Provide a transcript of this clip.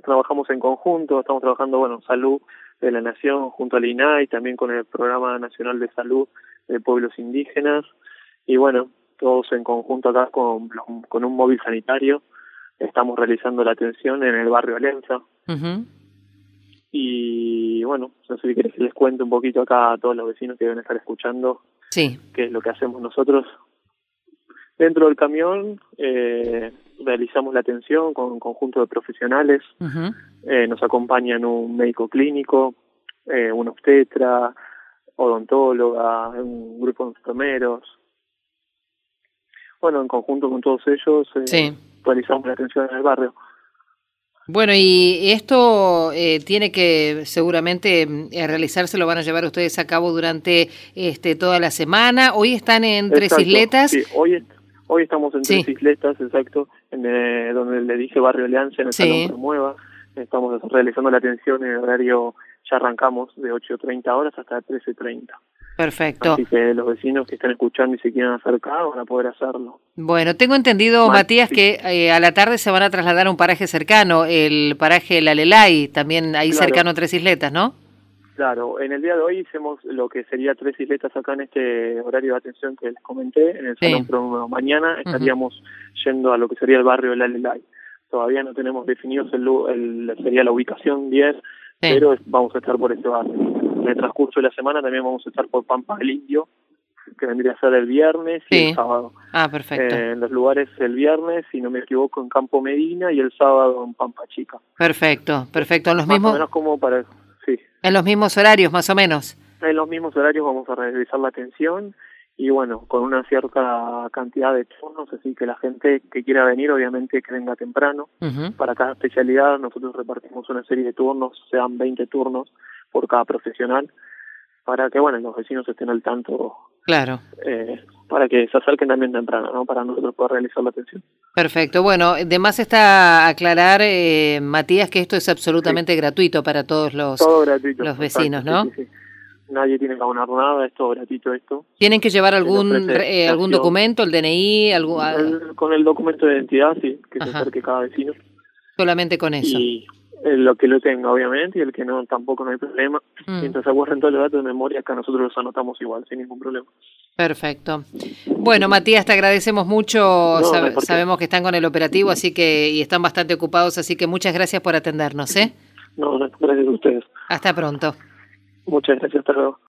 trabajamos en conjunto, estamos trabajando, Salud de la Nación junto al INAI, también con el Programa Nacional de Salud de Pueblos Indígenas, y todos en conjunto acá con un móvil sanitario, estamos realizando la atención en el barrio Alianza. Uh-huh. Y no sé si querés que les cuente un poquito acá a todos los vecinos que deben estar escuchando sí. qué es lo que hacemos nosotros. Dentro del camión realizamos la atención con un conjunto de profesionales. Uh-huh. Nos acompañan un médico clínico, un obstetra, odontóloga, un grupo de enfermeros. En conjunto con todos ellos sí. realizamos la atención en el barrio. Bueno, y esto tiene que seguramente realizarse, lo van a llevar ustedes a cabo durante toda la semana. Hoy están en Tres Isletas. Sí, hoy estamos en Tres Isletas, exacto, donde le dije Barrio Alianza, en el Salón Promueva. Estamos realizando la atención en el horario, ya arrancamos de 8:30 hasta 13:30. Perfecto. Así que los vecinos que están escuchando y se quieran acercar van a poder hacerlo. Bueno, tengo entendido, Matías, que a la tarde se van a trasladar a un paraje cercano, el paraje La Lelay, también ahí cercano a Tres Isletas, ¿no? Claro, en el día de hoy hicimos lo que sería Tres Isletas acá en este horario de atención que les comenté, en el Salón Promueva. Mañana estaríamos yendo a lo que sería el barrio La Lelay. Todavía no tenemos definidos sería la ubicación 10, pero vamos a estar por ese barrio. En el transcurso de la semana también vamos a estar por Pampa del Indio, que vendría a ser el viernes y el sábado. Ah, perfecto. En los lugares el viernes, si no me equivoco, en Campo Medina, y el sábado en Pampa Chica. Perfecto. En los más mismos, o menos como para... Sí. En los mismos horarios, más o menos. En los mismos horarios vamos a realizar la atención y con una cierta cantidad de turnos, así que la gente que quiera venir, obviamente que venga temprano. Uh-huh. Para cada especialidad nosotros repartimos una serie de turnos, sean 20 turnos por cada profesional, para que los vecinos estén al tanto. Claro. Para que se acerquen también temprano, ¿no? Para nosotros poder realizar la atención. Perfecto. Bueno, de más está aclarar, Matías, que esto es absolutamente gratuito para todos los vecinos, ¿no? Sí. Nadie tiene que abonar nada, es todo gratuito esto. ¿Tienen que llevar algún documento, el DNI? Con el documento de identidad, sí, que se acerque cada vecino. Solamente con eso. Y lo que lo tenga, obviamente, y el que no, tampoco no hay problema. Mientras se guarden todos los datos de memoria, acá nosotros los anotamos igual, sin ningún problema. Perfecto. Bueno, Matías, te agradecemos mucho. Sabemos que están con el operativo y están bastante ocupados, así que muchas gracias por atendernos, ¿eh? No, gracias a ustedes. Hasta pronto. Muchas gracias, hasta luego.